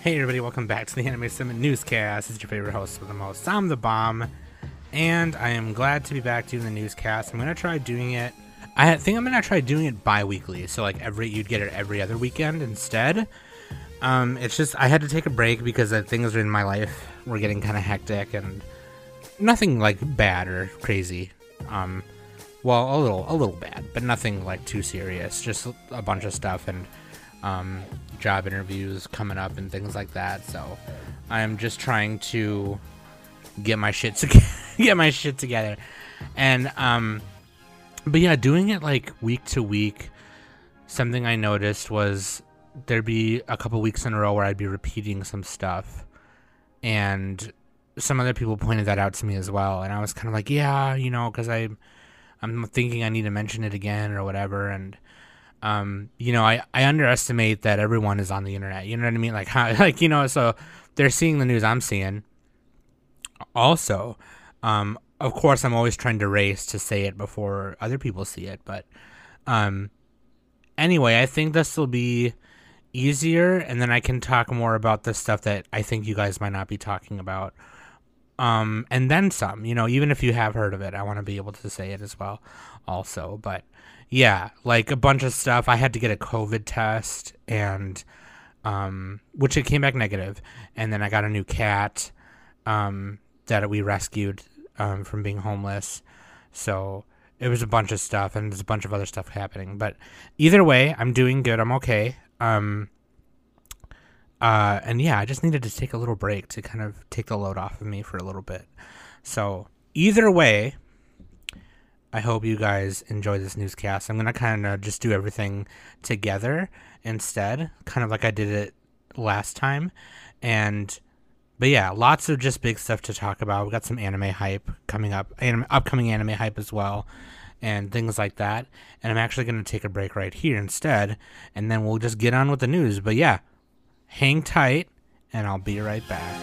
Hey everybody, welcome back to the Anime Summit Newscast. This is your favorite host with the most, I'm the Bomb, and I am glad to be back doing the newscast. I'm gonna try doing it. I think I'm gonna try doing it bi-weekly, so like you'd get it every other weekend instead. It's just I had to take a break because things in my life were getting kind of hectic and nothing like bad or crazy. Well, a little bad, but nothing like too serious. Just a bunch of stuff and job interviews coming up and things like that. So I'm just trying to get my shit together. And but yeah, doing it like week to week. Something I noticed was there'd be a couple weeks in a row where I'd be repeating some stuff, and some other people pointed that out to me as well. And I was kind of like, yeah, because I'm thinking I need to mention it again or whatever. And I underestimate that everyone is on the internet. You know what I mean? Like how, so they're seeing the news I'm seeing. Also, of course, I'm always trying to race to say it before other people see it. But anyway, I think this will be easier, and then I can talk more about the stuff that I think you guys might not be talking about. And then some, even if you have heard of it, I want to be able to say it as well also. But yeah, like a bunch of stuff. I had to get a COVID test, and which it came back negative. And then I got a new cat that we rescued from being homeless. So it was a bunch of stuff, and there's a bunch of other stuff happening. But either way, I'm doing good. I'm okay. And yeah, I just needed to take a little break to kind of take the load off of me for a little bit. So either way, I hope you guys enjoy this newscast. I'm going to kind of just do everything together instead, kind of like I did it last time. But yeah, lots of just big stuff to talk about. We got some anime hype coming up, upcoming anime hype as well, and things like that. And I'm actually going to take a break right here instead, and then we'll just get on with the news. But yeah, hang tight, and I'll be right back.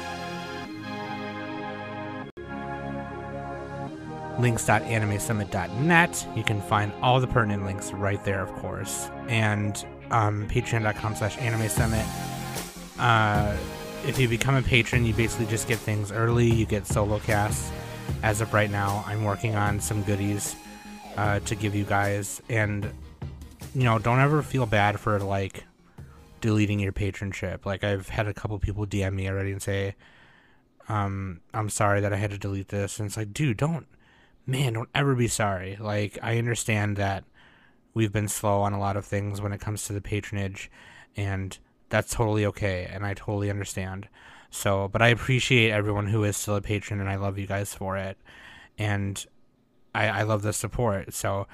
links.animesummit.net. You can find all the pertinent links right there, of course. And patreon.com/animesummit. If you become a patron, you basically just get things early. You get solo casts. As of right now, I'm working on some goodies to give you guys. And, don't ever feel bad for, like, deleting your patronship. Like, I've had a couple people DM me already and say, I'm sorry that I had to delete this. And it's like, dude, don't ever be sorry. Like, I understand that we've been slow on a lot of things when it comes to the patronage, and that's totally okay, and I totally understand. So, but I appreciate everyone who is still a patron, and I love you guys for it, and I love the support. So,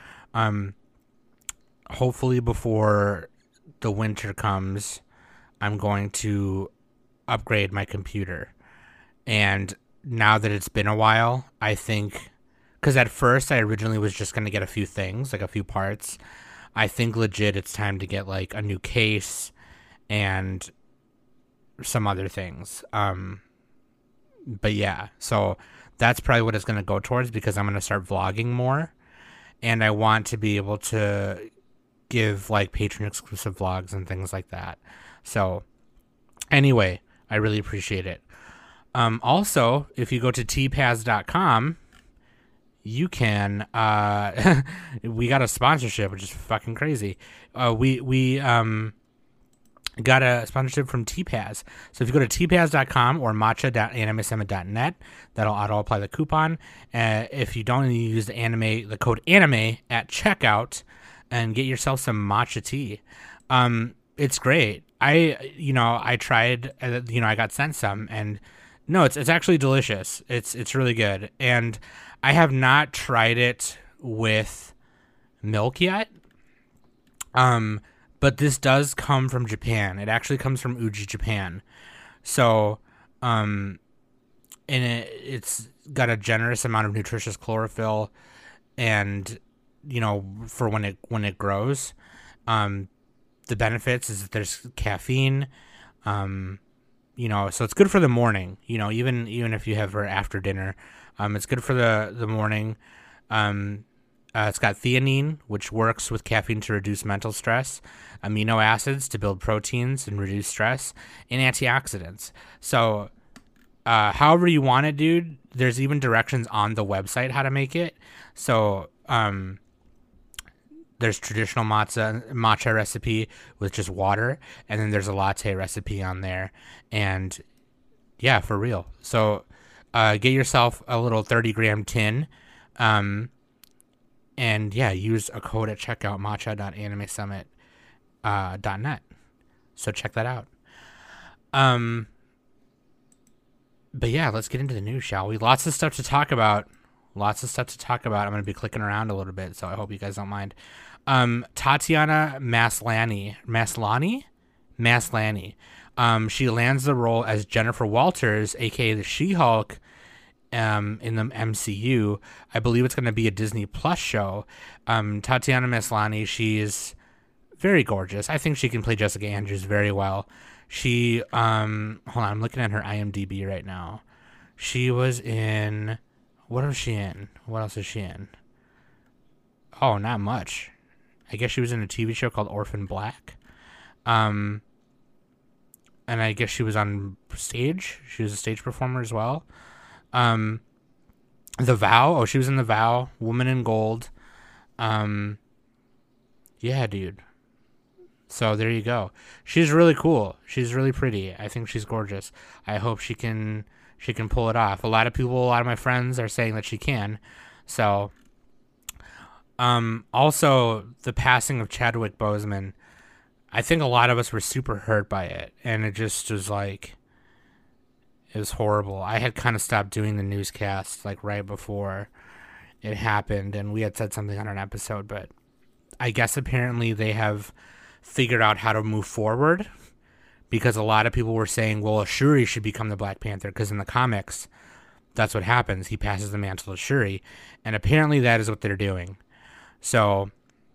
hopefully before the winter comes, I'm going to upgrade my computer. And now that it's been a while, I think, because at first I originally was just going to get a few things, like a few parts. I think legit it's time to get like a new case and some other things. But yeah, so that's probably what it's going to go towards, because I'm going to start vlogging more, and I want to be able to give like patron exclusive vlogs and things like that. So anyway, I really appreciate it. Also, if you go to tpaz.com, you can we got a sponsorship, which is fucking crazy. We got a sponsorship from TPAZ. So if you go to tpaz.com or matcha.animesummit.net, that'll auto apply the coupon. If you don't, you use the code anime at checkout and get yourself some matcha tea. It's great. I tried, I got sent some, and no, it's actually delicious. It's really good. And I have not tried it with milk yet. But this does come from Japan. It actually comes from Uji, Japan. So, and it's got a generous amount of nutritious chlorophyll, and for when it grows. The benefits is that there's caffeine. So it's good for the morning. Even if you have it after dinner, it's good for the morning. It's got theanine, which works with caffeine to reduce mental stress, amino acids to build proteins and reduce stress, and antioxidants. So, however you want it, dude, there's even directions on the website how to make it. So, there's traditional matcha recipe with just water, and then there's a latte recipe on there. And yeah, for real. So, get yourself a little 30-gram tin. And yeah, use a code at checkout, matcha.animesummit.net. So check that out. But yeah, let's get into the news, shall we? Lots of stuff to talk about. I'm going to be clicking around a little bit, so I hope you guys don't mind. Tatiana Maslany. She lands the role as Jennifer Walters, aka the She-Hulk, in the MCU. I believe it's going to be a Disney Plus show. Tatiana Maslany, she's very gorgeous. I think she can play Jessica Andrews very well. She, hold on, I'm looking at her IMDb right now. She was in, what was she in? What else is she in? Oh, not much. I guess she was in a TV show called Orphan Black. And I guess she was on stage. She was a stage performer as well. The Vow. Oh, she was in The Vow. Woman in Gold. Yeah, dude. So there you go. She's really cool. She's really pretty. I think she's gorgeous. I hope she can pull it off. A lot of my friends are saying that she can. So, also the passing of Chadwick Boseman. I think a lot of us were super hurt by it, and it just was like, it was horrible. I had kind of stopped doing the newscast like right before it happened, and we had said something on an episode, but I guess apparently they have figured out how to move forward, because a lot of people were saying, well, Shuri should become the Black Panther, because in the comics, that's what happens. He passes the mantle to Shuri, and apparently that is what they're doing. So,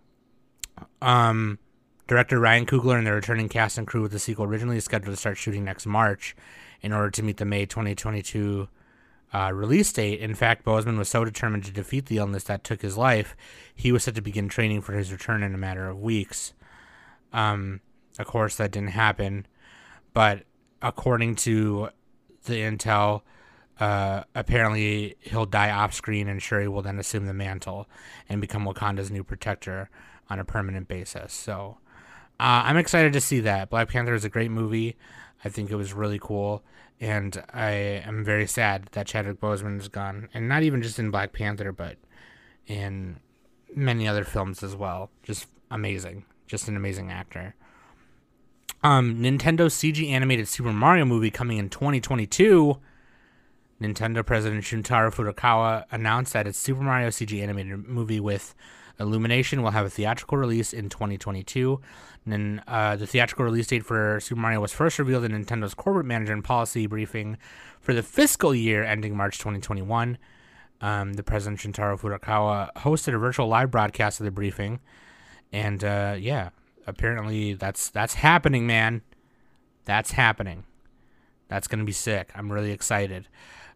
director Ryan Coogler and the returning cast and crew with the sequel originally is scheduled to start shooting next March in order to meet the May 2022 release date. In fact, Boseman was so determined to defeat the illness that took his life, he was set to begin training for his return in a matter of weeks. Of course, that didn't happen, but according to the intel, apparently he'll die off-screen, and Shuri will then assume the mantle and become Wakanda's new protector on a permanent basis. So, I'm excited to see that. Black Panther is a great movie. I think it was really cool, and I am very sad that Chadwick Boseman is gone, and not even just in Black Panther, but in many other films as well. Just amazing. Just an amazing actor. Nintendo's CG animated Super Mario movie coming in 2022. Nintendo President Shuntaro Furukawa announced that its Super Mario CG animated movie with Illumination will have a theatrical release in 2022. And then the theatrical release date for Super Mario was first revealed in Nintendo's corporate manager and policy briefing for the fiscal year ending March 2021. The President Shuntaro Furukawa hosted a virtual live broadcast of the briefing. And yeah, apparently that's happening, man. That's happening. That's going to be sick. I'm really excited.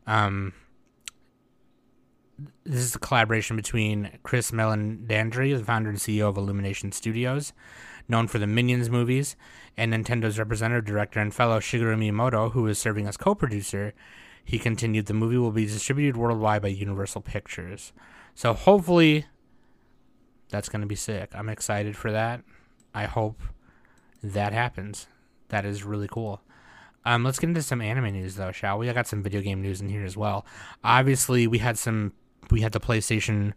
This is a collaboration between Chris Meledandri, the founder and CEO of Illumination Studios, known for the Minions movies, and Nintendo's representative director and fellow Shigeru Miyamoto, who is serving as co-producer. He continued, the movie will be distributed worldwide by Universal Pictures. So hopefully that's going to be sick. I'm excited for that. I hope that happens. That is really cool. Let's get into some anime news, though, shall we? I got some video game news in here as well. Obviously, we had the PlayStation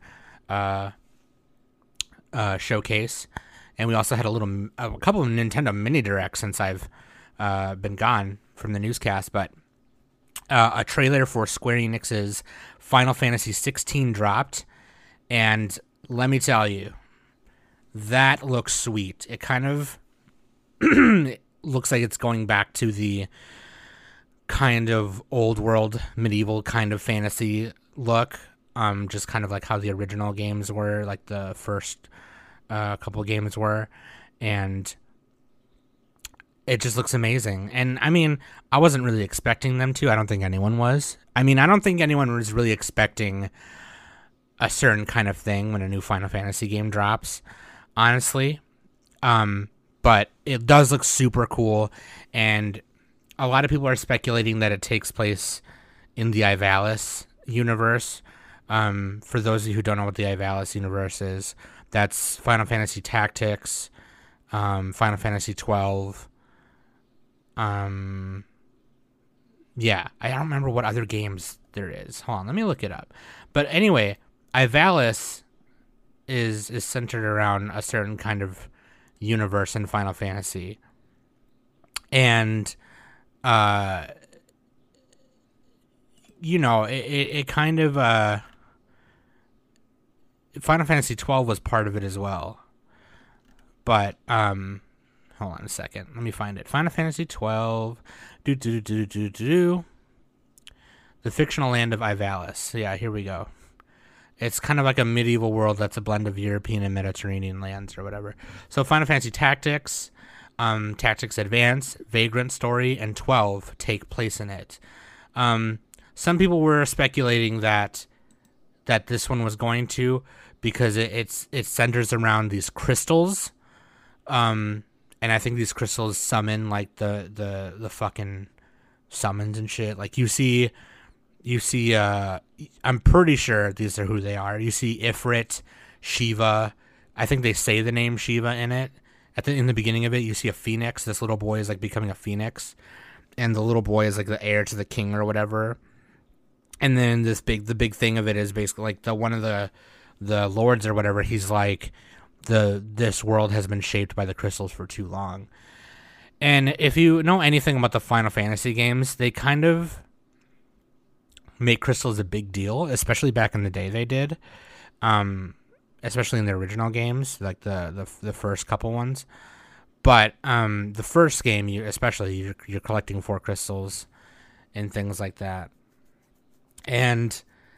showcase, and we also had a couple of Nintendo mini directs since I've been gone from the newscast. But a trailer for Square Enix's Final Fantasy 16 dropped, and let me tell you, that looks sweet. It kind of looks like it's going back to the kind of old world, medieval kind of fantasy look. Just kind of like how the original games were, like the first couple games were. And it just looks amazing. And I mean, I wasn't really expecting them to. I don't think anyone was. I mean, I don't think anyone was really expecting a certain kind of thing when a new Final Fantasy game drops, honestly. But it does look super cool, and a lot of people are speculating that it takes place in the Ivalice universe. For those of you who don't know what the Ivalice universe is, that's Final Fantasy Tactics, Final Fantasy 12. Yeah, I don't remember what other games there is. Hold on, let me look it up. But anyway, Ivalice is centered around a certain kind of universe in Final Fantasy, and it kind of Final Fantasy 12 was part of it as well. But hold on a second, let me find it. Final Fantasy 12, the fictional land of Ivalice. Yeah, here we go. It's kind of like a medieval world that's a blend of European and Mediterranean lands or whatever. So Final Fantasy Tactics, Tactics Advance, Vagrant Story, and 12 take place in it. Some people were speculating that this one was going to, because it centers around these crystals, and I think these crystals summon like the fucking summons and shit. Like you see, I'm pretty sure these are who they are. You see Ifrit, Shiva. I think they say the name Shiva in it. In the beginning of it, you see a phoenix. This little boy is like becoming a phoenix, and the little boy is like the heir to the king or whatever. And then the big thing of it is basically like one of the lords or whatever. He's like, this world has been shaped by the crystals for too long. And if you know anything about the Final Fantasy games, they kind of make crystals a big deal, especially back in the day they did, especially in the original games, like the first couple ones. But the first game, you're collecting 4 crystals and things like that. And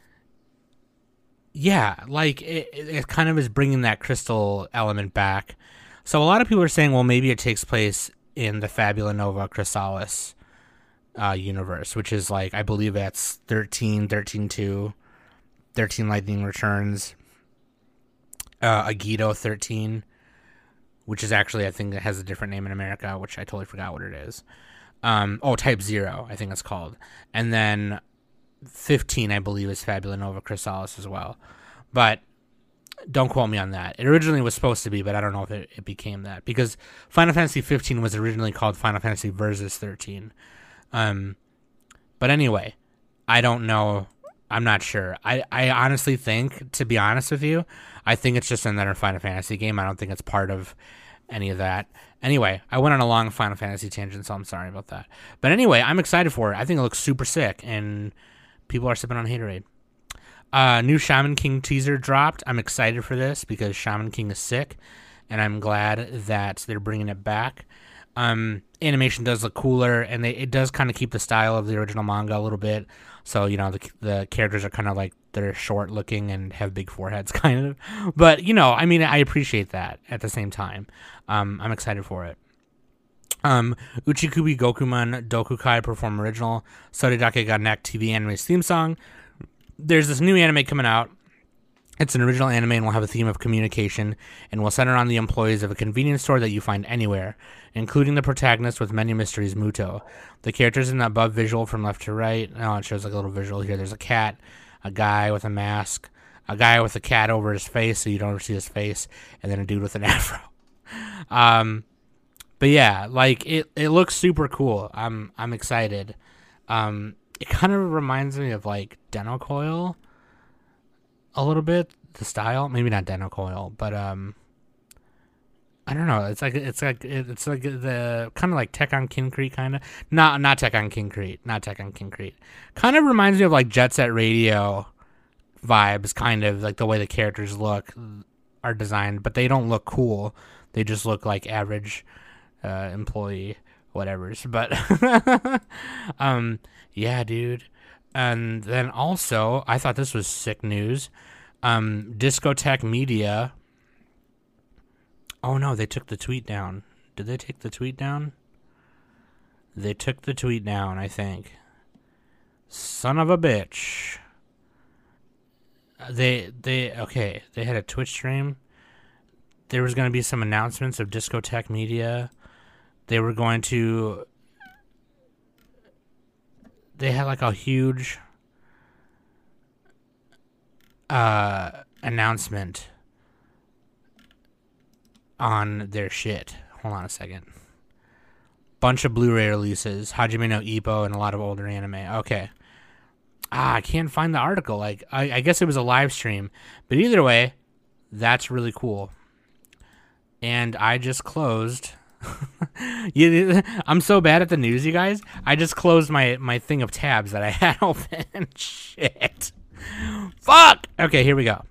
yeah, like it kind of is bringing that crystal element back. So a lot of people are saying, well, maybe it takes place in the Fabula Nova Chrysalis universe, which is like, I believe that's 13, 13-2, 13 Lightning Returns, Agido 13, which is actually, I think it has a different name in America, which I totally forgot what it is. Type 0, I think it's called. And then 15, I believe, is Fabula Nova Chrysalis as well. But don't quote me on that. It originally was supposed to be, but I don't know if it became that. Because Final Fantasy 15 was originally called Final Fantasy Versus 13. But anyway, I don't know. I'm not sure. I honestly think, to be honest with you, I think it's just another Final Fantasy game. I don't think it's part of any of that. Anyway, I went on a long Final Fantasy tangent, so I'm sorry about that. But anyway, I'm excited for it. I think it looks super sick, and people are sipping on haterade. New Shaman King teaser dropped. I'm excited for this because Shaman King is sick, and I'm glad that they're bringing it back. Animation does look cooler, and it does kind of keep the style of the original manga a little bit. So, the characters are kind of like, they're short looking and have big foreheads, kind of. But, I appreciate that at the same time. I'm excited for it. Uchikubi Gokuman Dokukai perform original Soredake ga Nek TV anime's theme song. There's this new anime coming out. It's an original anime and will have a theme of communication and will center on the employees of a convenience store that you find anywhere, including the protagonist with many mysteries, Muto. The characters in the above visual from left to right. Oh, it shows like a little visual here. There's a cat, a guy with a mask, a guy with a cat over his face so you don't see his face, and then a dude with an afro. But yeah, like it looks super cool. I'm excited. It kind of reminds me of like Denocoil a little bit, the style. Maybe not Denocoil, but I don't know. It's like the kind of like Tekken Kincrete kind of. Not Tekken Kincrete. Kind of reminds me of like Jet Set Radio vibes, kind of like the way the characters are designed, but they don't look cool. They just look like average employee whatevers. But yeah, dude. And then also, I thought this was sick news. Discotek Media. Oh no, they took the tweet down. Did they take the tweet down? They took the tweet down, I think. Son of a bitch. They had a Twitch stream. There was going to be some announcements of Discotek Media. They were going to. They had like a huge announcement on their shit. Hold on a second. Bunch of Blu-ray releases, Hajime no Ippo, and a lot of older anime. Okay. I can't find the article. Like, I guess it was a live stream. But either way, that's really cool. And I just closed. I'm so bad at the news, you guys. I just closed my thing of tabs that I had open. Shit. Fuck! Okay, here we go.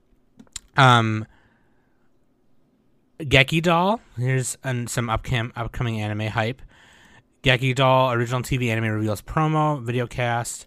Geki Doll. Here's some upcoming anime hype. Geki Doll original TV anime reveals promo, video cast.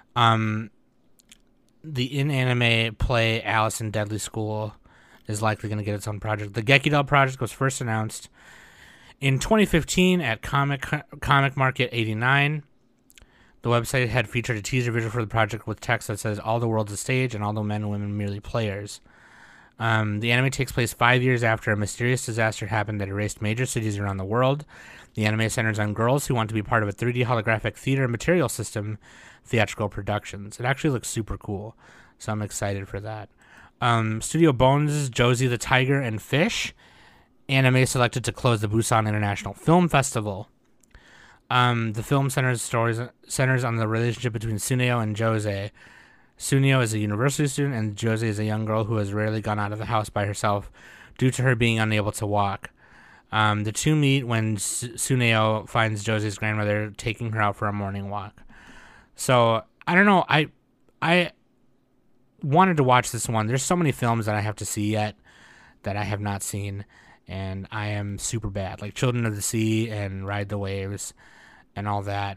The in-anime play Alice in Deadly School is likely going to get its own project. The Geki Doll project was first announced in 2015 at Comic Market 89. The website had featured a teaser video for the project with text that says, "All the world's a stage and all the men and women merely players." The anime takes place 5 years after a mysterious disaster happened that erased major cities around the world. The anime centers on girls who want to be part of a 3D holographic theater material system theatrical productions. It actually looks super cool, so I'm excited for that. Studio Bones' Josie the Tiger and Fish anime selected to close the Busan International Film Festival. The film centers on the relationship between Suneo and Jose. Suneo is a university student, and Jose is a young girl who has rarely gone out of the house by herself due to her being unable to walk. The two meet when Suneo finds Jose's grandmother taking her out for a morning walk. So, I don't know. I wanted to watch this one. There's so many films that I have to see yet that I have not seen, and I am super bad. Like Children of the Sea and Ride the Waves and all that.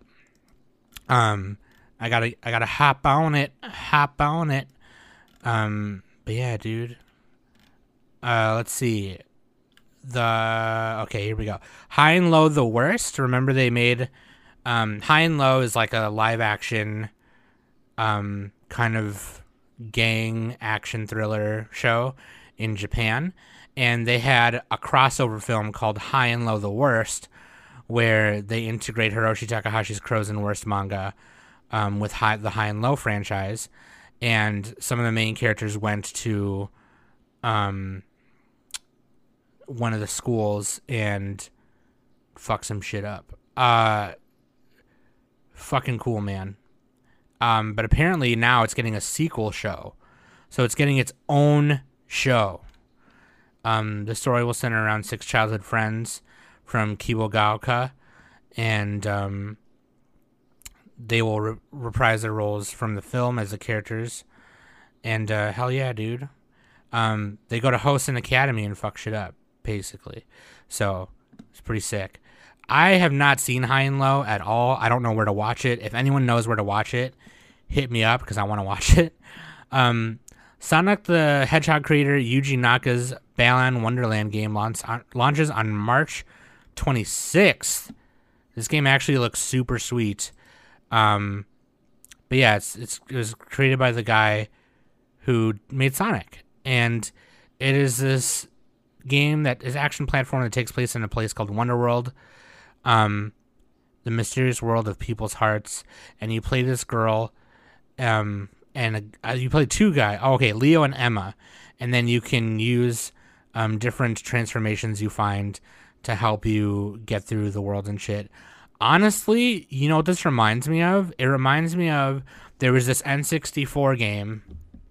I gotta hop on it. But yeah, dude. Let's see. Okay, here we go. High and Low the Worst. Remember they made High and Low is like a live action kind of gang action thriller show in Japan, and they had a crossover film called High and Low the Worst where they integrate Hiroshi Takahashi's Crows and Worst manga with the High and Low franchise, and some of the main characters went to one of the schools and fuck some shit up. Fucking cool, man. But apparently now it's getting a sequel show, so it's getting its own show. The story will center around 6 childhood friends from Kibogaoka, and they will reprise their roles from the film as the characters. And hell yeah, dude. They go to Hosen Academy and fuck shit up, basically. So it's pretty sick. I have not seen High and Low at all. I don't know where to watch it. If anyone knows where to watch it, hit me up because I want to watch it. Sonic the Hedgehog creator Yuji Naka's Balan Wonderland game launches on March 26th. This game actually looks super sweet. But yeah, it was created by the guy who made Sonic, and it is this game that is action platform that takes place in a place called Wonderworld, the mysterious world of people's hearts. And you play this girl, and you play 2 guys. Oh, okay, Leo and Emma, and then you can use different transformations you find to help you get through the world and shit. Honestly, you know what this reminds me of? It reminds me of, there was this N64 game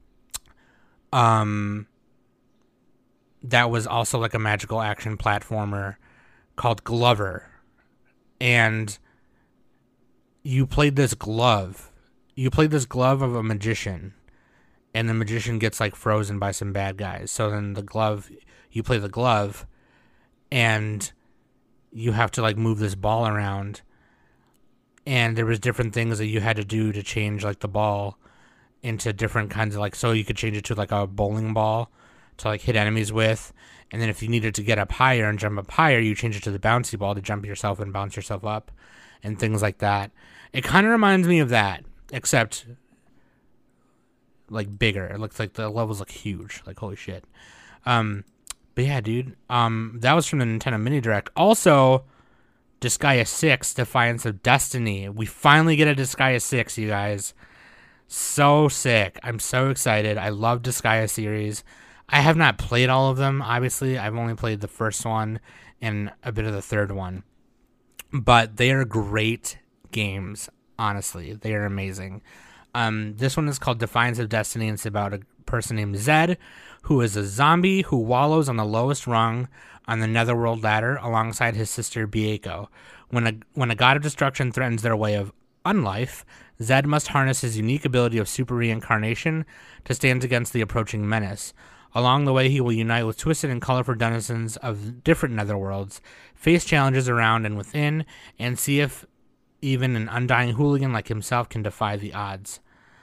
that was also like a magical action platformer called Glover. And you played this glove. You played this glove of a magician, and the magician gets like frozen by some bad guys. So then you play the glove, and you have to like move this ball around, and there was different things that you had to do to change like the ball into different kinds of like, so you could change it to like a bowling ball to like hit enemies with, and then if you needed to get up higher and jump up higher, you change it to the bouncy ball to jump yourself and bounce yourself up and things like that. It kind of reminds me of that, except like bigger. It looks like the levels look huge. Like holy shit. But yeah, dude. That was from the Nintendo Mini Direct. Also, Disgaea 6: Defiance of Destiny. We finally get a Disgaea 6, you guys. So sick. I'm so excited. I love Disgaea series. I have not played all of them, obviously. I've only played the first one and a bit of the third one. But they are great games, honestly. They are amazing. This one is called Defiance of Destiny, and it's about a person named Zed, who is a zombie who wallows on the lowest rung on the Netherworld ladder alongside his sister Bieko. When a god of destruction threatens their way of unlife, Zed must harness his unique ability of super reincarnation to stand against the approaching menace. Along the way, he will unite with twisted and colorful denizens of different netherworlds, face challenges around and within, and see if even an undying hooligan like himself can defy the odds.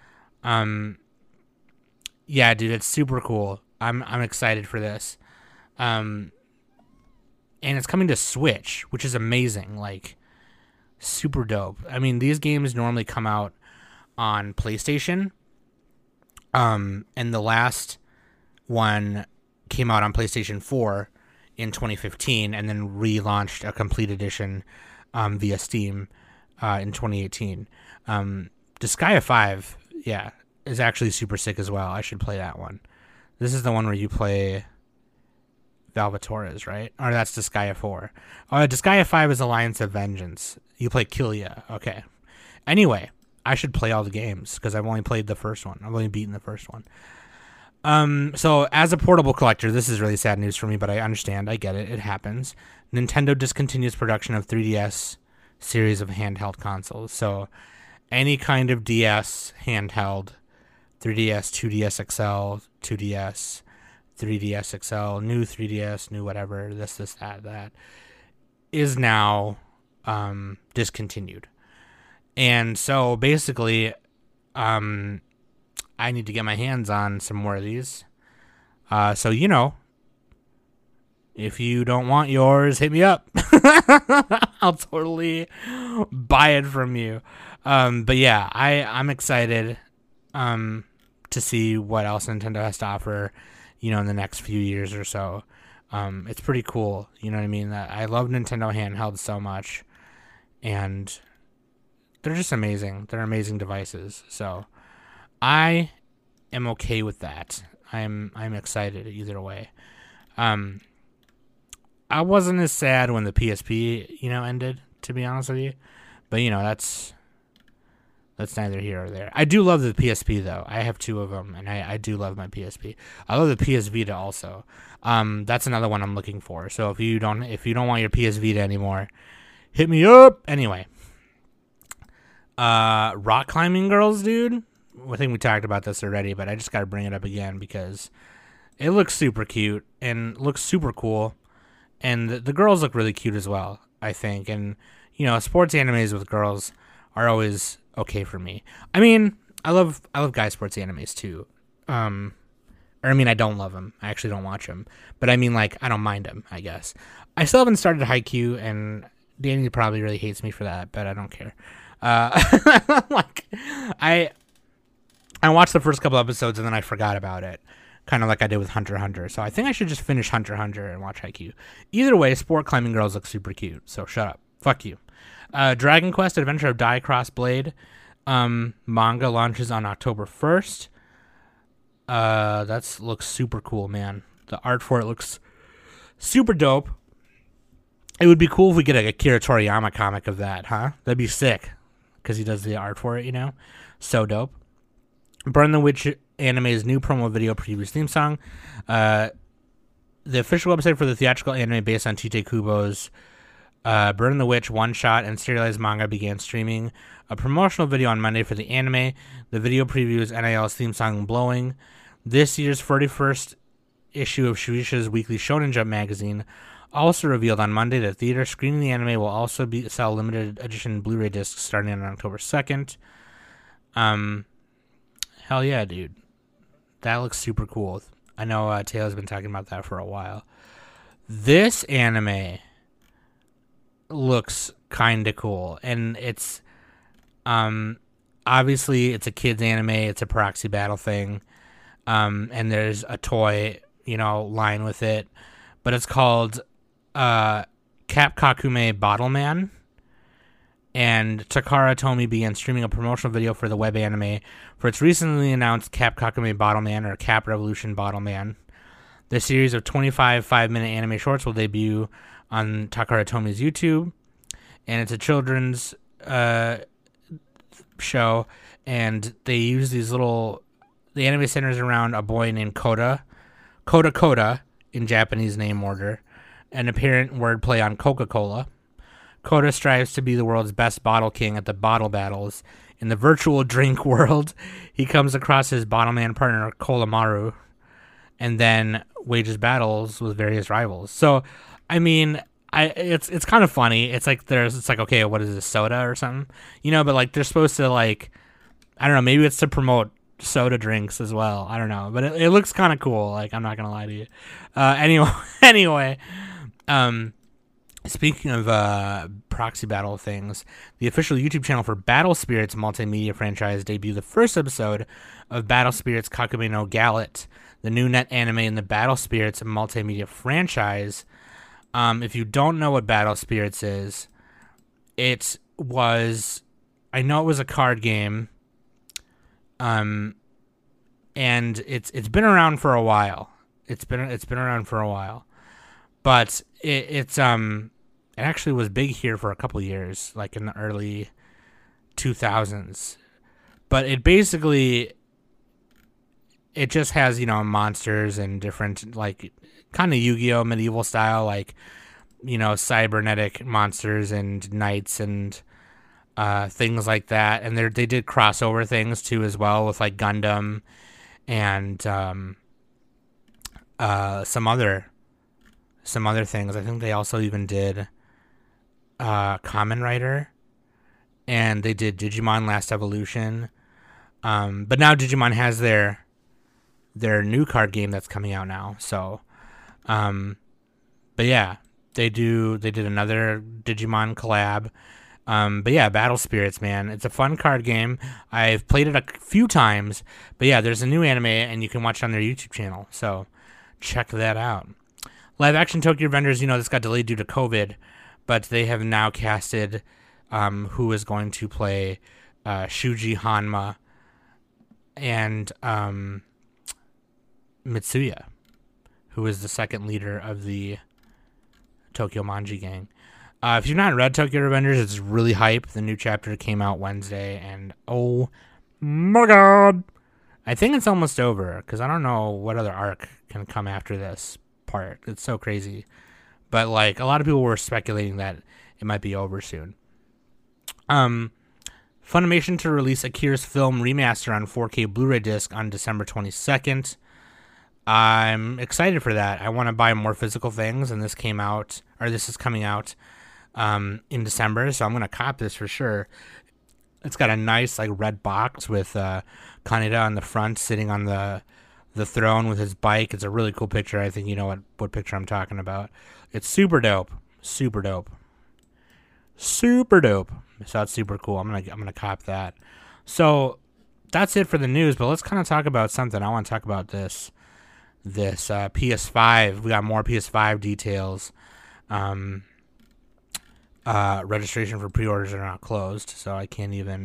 Yeah, dude, it's super cool. I'm excited for this. And it's coming to Switch, which is amazing. Like, super dope. I mean, these games normally come out on PlayStation. And the last one came out on PlayStation 4 in 2015 and then relaunched a complete edition via Steam in 2018. Disgaea 5, yeah, is actually super sick as well. I should play that one. This is the one where you play Valvatores, right? Or that's Disgaea 4. Disgaea 5 is Alliance of Vengeance. You play Killia. Okay. Anyway, I should play all the games because I've only played the first one. I've only beaten the first one. So as a portable collector, this is really sad news for me, but I understand. I get it. It happens. Nintendo discontinues production of 3DS series of handheld consoles. So any kind of DS handheld, 3DS, 2DS XL, 2DS, 3DS XL, new 3DS, new whatever, this, that, is now discontinued. And so basically, I need to get my hands on some more of these. So, you know, if you don't want yours, hit me up. I'll totally buy it from you. But yeah, I'm excited to see what else Nintendo has to offer, you know, in the next few years or so. It's pretty cool. You know what I mean? I love Nintendo handhelds so much. And they're just amazing. They're amazing devices. So I am okay with that. I'm excited either way. I wasn't as sad when the PSP, you know, ended, to be honest with you. But, you know, that's neither here or there. I do love the PSP, though. I have two of them, and I do love my PSP. I love the PS Vita also. That's another one I'm looking for. So if you don't want your PS Vita anymore, hit me up. Anyway. Rock climbing girls, dude. I think we talked about this already, but I just got to bring it up again because it looks super cute and looks super cool. And the girls look really cute as well, I think. And, you know, sports animes with girls are always okay for me. I mean, I love guy sports animes too. Or I mean, I don't love them. I actually don't watch them. But I mean, like, I don't mind them, I guess. I still haven't started Haikyuu, and Danny probably really hates me for that, but I don't care. Like, I watched the first couple episodes and then I forgot about it, kind of like I did with Hunter x Hunter. So I think I should just finish Hunter x Hunter and watch Haikyuu. Either way, sport climbing girls look super cute, so shut up. Fuck you. Dragon Quest Adventure of Dai-Cross Blade manga launches on October 1st. That looks super cool, man. The art for it looks super dope. It would be cool if we get a Akira Toriyama comic of that, huh? That'd be sick. Because he does the art for it, you know? So dope. Burn the Witch anime's new promo video previews theme song. The official website for the theatrical anime based on Tite Kubo's Burn the Witch one-shot and serialized manga began streaming a promotional video on Monday for the anime. The video previews NIL's theme song Blowing. This year's 41st issue of Shueisha's weekly Shonen Jump magazine also revealed on Monday that theater screening the anime will also sell limited edition Blu-ray discs starting on October 2nd. Hell yeah, dude. That looks super cool. I know Taylor's been talking about that for a while. This anime looks kind of cool, and it's I obviously it's a kids anime. It's a proxy battle thing. And there's a toy, line with it, but it's called Cap Kakume Bottle Man. And Takara Tomy began streaming a promotional video for the web anime for its recently announced Cap Kakume Bottle Man, or Cap Revolution Bottle Man. The series of 25 5-minute anime shorts will debut on Takara Tomy's YouTube, and it's a children's show, and they use the anime centers around a boy named Koda in Japanese name order, an apparent wordplay on Coca-Cola. Koda strives to be the world's best bottle king at the bottle battles. In the virtual drink world, he comes across his bottle man partner, Kolamaru, and then wages battles with various rivals. So, I mean, it's kind of funny. It's like okay, what is this, soda or something? But like they're supposed to, like, I don't know, maybe it's to promote soda drinks as well. I don't know, but it looks kind of cool. Like, I'm not gonna lie to you. Anyway, speaking of proxy battle things, the official YouTube channel for Battle Spirits multimedia franchise debuted the first episode of Battle Spirits Kakume no Gallet, the new net anime in the Battle Spirits multimedia franchise. If you don't know what Battle Spirits is, I know it was a card game. And it's been around for a while. It's been around for a while, but it actually was big here for a couple years, like in the early 2000s. But it just has, monsters and different, like, kind of Yu-Gi-Oh! Medieval style, like, cybernetic monsters and knights and things like that. And they did crossover things too as well, with like Gundam and some other things. I think they also even did Kamen Rider, and they did Digimon Last Evolution. But now Digimon has their new card game that's coming out now. So, but yeah, they did another Digimon collab. But yeah, Battle Spirits, man, it's a fun card game. I've played it a few times, but yeah, there's a new anime and you can watch it on their YouTube channel. So check that out. Live action Tokyo Revengers, this got delayed due to COVID, but they have now casted who is going to play Shuji Hanma and Mitsuya, who is the second leader of the Tokyo Manji gang. If you've not read Tokyo Revengers, it's really hype. The new chapter came out Wednesday, and oh my god, I think it's almost over, because I don't know what other arc can come after this part. It's so crazy. But, like, a lot of people were speculating that it might be over soon. Funimation to release Akira's film remaster on 4K Blu-ray disc on December 22nd. I'm excited for that. I want to buy more physical things, and this is coming out in December, so I'm going to cop this for sure. It's got a nice, like, red box with Kaneda on the front, sitting on the throne with his bike. It's a really cool picture. I think you know what picture I'm talking about. It's super dope. Super dope. Super dope. So that's super cool. I'm gonna cop that. So that's it for the news, but let's kind of talk about something. I want to talk about this PS5. We got more PS5 details. Registration for pre-orders are not closed, so I can't even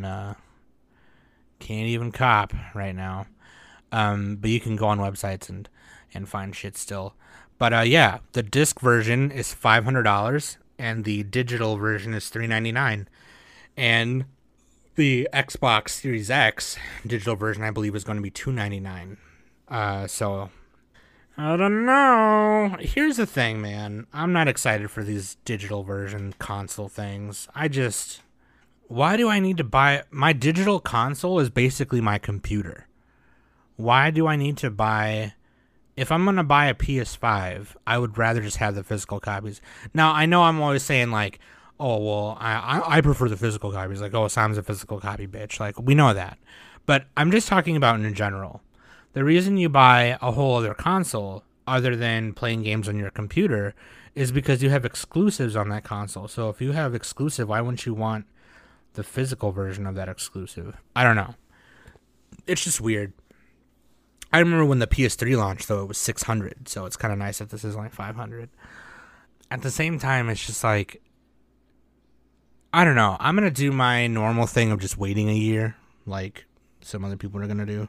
cop right now. But you can go on websites and find shit still. But yeah, the disc version is $500 and the digital version is $399. And the Xbox Series X digital version, I believe, is going to be $299. So I don't know. Here's the thing, man. I'm not excited for these digital version console things. Why do I need to buy... My digital console is basically my computer. Why do I need to buy... If I'm going to buy a PS5, I would rather just have the physical copies. Now, I know I'm always saying, like, oh, well, I prefer the physical copies. Like, oh, Sam's a physical copy, bitch. Like, we know that. But I'm just talking about in general. The reason you buy a whole other console, other than playing games on your computer, is because you have exclusives on that console. So if you have exclusive, why wouldn't you want the physical version of that exclusive. I don't know. It's just weird. I remember when the PS3 launched, though, it was $600, so it's kind of nice that this is only $500. At the same time, it's just like, I don't know. I'm going to do my normal thing of just waiting a year, like some other people are going to do.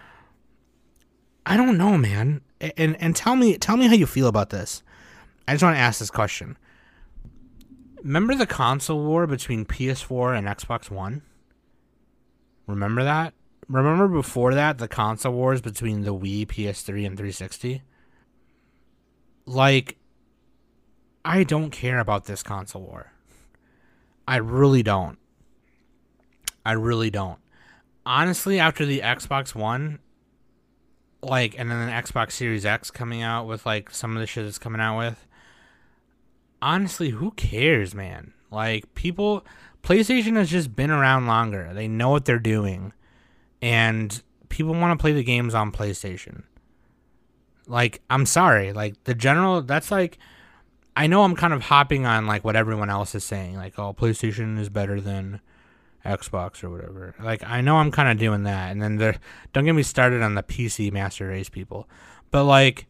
I don't know, man. And tell me how you feel about this. I just want to ask this question. Remember the console war between PS4 and Xbox One? Remember that? Remember before that, the console wars between the Wii, PS3, and 360? Like, I don't care about this console war. I really don't. I really don't. Honestly, after the Xbox One, like, and then the Xbox Series X coming out with, like, some of the shit it's coming out with, honestly, who cares, man? Like, PlayStation has just been around longer. They know what they're doing. And people want to play the games on PlayStation. Like, I'm sorry. Like, that's like, I know I'm kind of hopping on, like, what everyone else is saying. Like, oh, PlayStation is better than Xbox or whatever. Like, I know I'm kind of doing that. And then don't get me started on the PC Master Race people. But, like,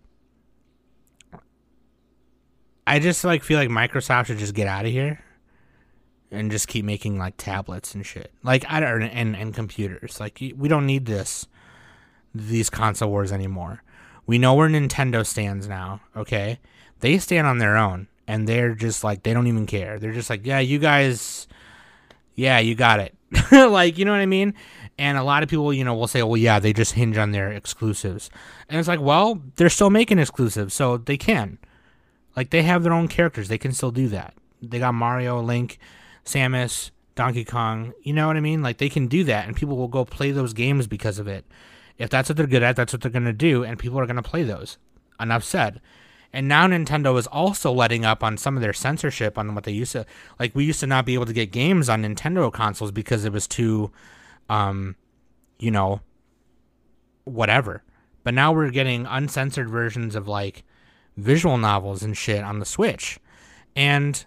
I just, like, feel like Microsoft should just get out of here and just keep making, like, tablets and shit. Like, and computers. Like, we don't need these console wars anymore. We know where Nintendo stands now, okay? They stand on their own, and they're just, like, they don't even care. They're just like, yeah, you guys, yeah, you got it. Like, you know what I mean? And a lot of people, will say, well, yeah, they just hinge on their exclusives. And it's like, well, they're still making exclusives, so they can. Like, they have their own characters. They can still do that. They got Mario, Link, Samus, Donkey Kong. You know what I mean? Like, they can do that, and people will go play those games because of it. If that's what they're good at, that's what they're going to do, and people are going to play those. Enough said. And now Nintendo is also letting up on some of their censorship on what they used to. Like, we used to not be able to get games on Nintendo consoles because it was too, whatever. But now we're getting uncensored versions of, like, visual novels and shit on the Switch. And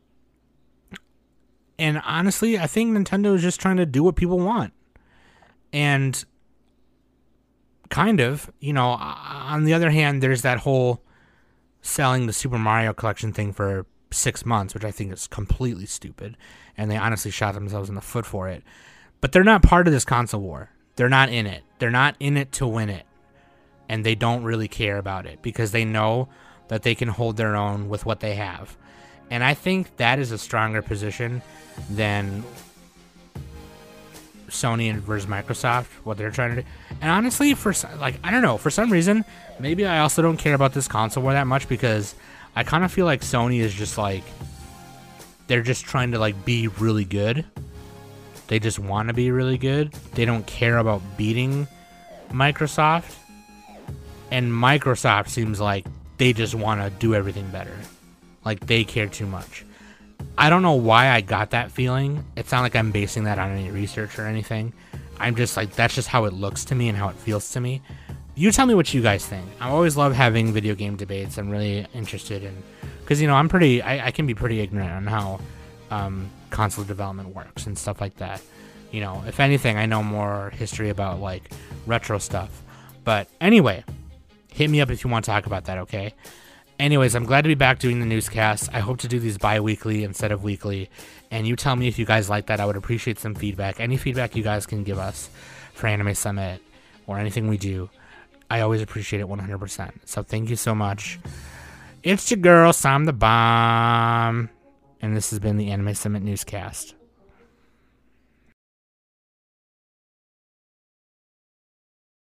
honestly, I think Nintendo is just trying to do what people want. And kind of, on the other hand, there's that whole selling the Super Mario Collection thing for 6 months, which I think is completely stupid. And they honestly shot themselves in the foot for it. But they're not part of this console war. They're not in it. They're not in it to win it. And they don't really care about it because they know that they can hold their own with what they have. And I think that is a stronger position than Sony versus Microsoft, what they're trying to do. And honestly, I don't know, for some reason, maybe I also don't care about this console war that much because I kind of feel like Sony is just like, they're just trying to, like, be really good. They just want to be really good. They don't care about beating Microsoft. And Microsoft seems like they just want to do everything better. Like, they care too much. I don't know why I got that feeling. It's not like I'm basing that on any research or anything. I'm just like, that's just how it looks to me and how it feels to me. You tell me what you guys think. I always love having video game debates. I'm really interested in, because, I can be pretty ignorant on how console development works and stuff like that. If anything, I know more history about, like, retro stuff. But anyway, hit me up if you want to talk about that, okay? Anyways, I'm glad to be back doing the newscast. I hope to do these bi-weekly instead of weekly. And you tell me if you guys like that. I would appreciate some feedback. Any feedback you guys can give us for Anime Summit or anything we do, I always appreciate it 100%. So thank you so much. It's your girl, Sam the Bomb. And this has been the Anime Summit newscast.